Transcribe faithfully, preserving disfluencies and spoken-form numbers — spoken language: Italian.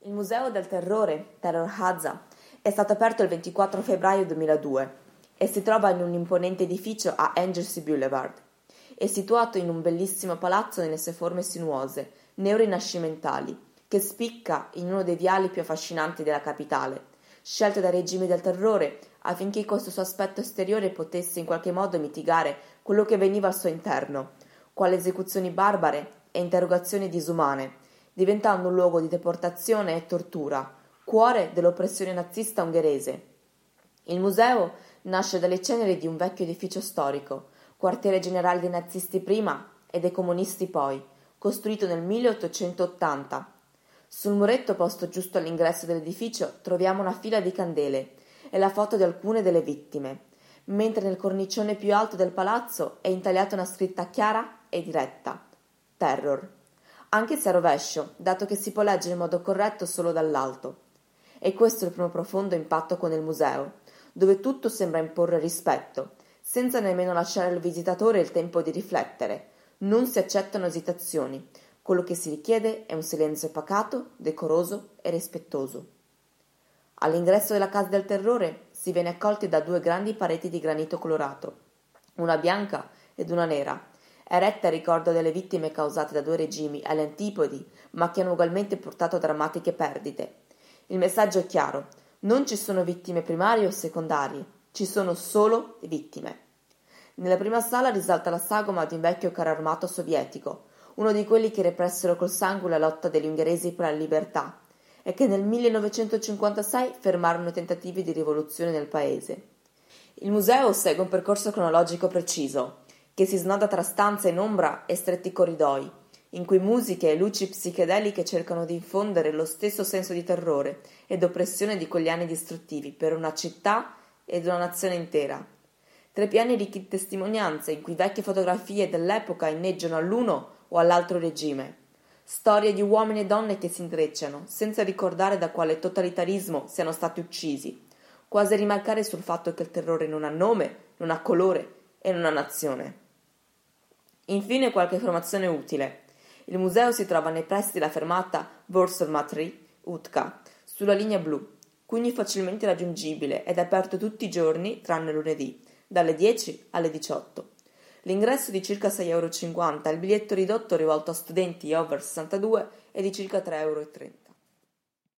Il Museo del Terrore, Terror Haza, è stato aperto il ventiquattro febbraio duemiladue e si trova in un imponente edificio a Anglesey Boulevard. È situato in un bellissimo palazzo nelle sue forme sinuose, neorinascimentali, che spicca in uno dei viali più affascinanti della capitale, scelto dai regimi del terrore affinché questo suo aspetto esteriore potesse in qualche modo mitigare quello che veniva al suo interno, quali esecuzioni barbare e interrogazioni disumane, diventando un luogo di deportazione e tortura, cuore dell'oppressione nazista ungherese. Il museo nasce dalle ceneri di un vecchio edificio storico, quartiere generale dei nazisti prima e dei comunisti poi, costruito nel milleottocentottanta. Sul muretto posto giusto all'ingresso dell'edificio troviamo una fila di candele e la foto di alcune delle vittime, mentre nel cornicione più alto del palazzo è intagliata una scritta chiara e diretta: Terror, anche se a rovescio, dato che si può leggere in modo corretto solo dall'alto. E questo è il primo profondo impatto con il museo, dove tutto sembra imporre rispetto, senza nemmeno lasciare al visitatore il tempo di riflettere. Non si accettano esitazioni, quello che si richiede è un silenzio pacato, decoroso e rispettoso. All'ingresso della Casa del Terrore si viene accolti da due grandi pareti di granito colorato, una bianca ed una nera, eretta a ricordo delle vittime causate da due regimi alle antipodi, ma che hanno ugualmente portato a drammatiche perdite. Il messaggio è chiaro: non ci sono vittime primarie o secondarie, ci sono solo vittime. Nella prima sala risalta la sagoma di un vecchio carro armato sovietico, uno di quelli che repressero col sangue la lotta degli ungheresi per la libertà e che nel millenovecentocinquantasei fermarono i tentativi di rivoluzione nel paese. Il museo segue un percorso cronologico preciso, che si snoda tra stanze in ombra e stretti corridoi, in cui musiche e luci psichedeliche cercano di infondere lo stesso senso di terrore ed oppressione di quegli anni distruttivi per una città ed una nazione intera. Tre piani ricchi di testimonianze in cui vecchie fotografie dell'epoca inneggiano all'uno o all'altro regime. Storie di uomini e donne che si intrecciano, senza ricordare da quale totalitarismo siano stati uccisi, quasi a rimarcare sul fatto che il terrore non ha nome, non ha colore e non ha nazione. Infine qualche informazione utile. Il museo si trova nei pressi della fermata Borstelmatri Utka, sulla linea blu, quindi facilmente raggiungibile ed è aperto tutti i giorni tranne lunedì, dalle dieci alle diciotto. L'ingresso è di circa sei virgola cinquanta euro, il biglietto ridotto rivolto a studenti over sessantadue è di circa tre virgola trenta euro.